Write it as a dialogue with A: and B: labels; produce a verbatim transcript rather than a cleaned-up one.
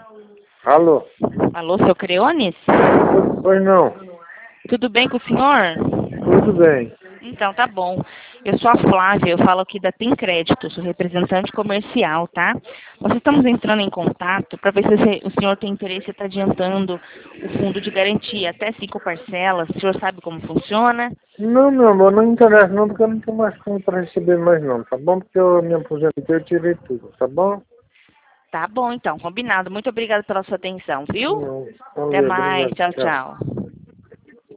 A: Alô?
B: Alô, seu Creones?
A: Pois não.
B: Tudo bem com o senhor?
A: Tudo bem.
B: Então, tá bom. Eu sou a Flávia, eu falo aqui da Tem Crédito, sou representante comercial, tá? Nós estamos entrando em contato para ver se o senhor tem interesse em estar adiantando o fundo de garantia, até cinco parcelas. O senhor sabe como funciona?
A: Não, meu amor, não interessa não, porque eu não tenho mais como para receber mais não, tá bom? Porque eu me aposentei, eu tirei tudo, tá bom?
B: Tá bom, então, combinado. Muito obrigada pela sua atenção, viu?
A: Não,
B: Até
A: valeu,
B: mais.
A: obrigado,
B: Tchau,
A: tchau.
B: tchau.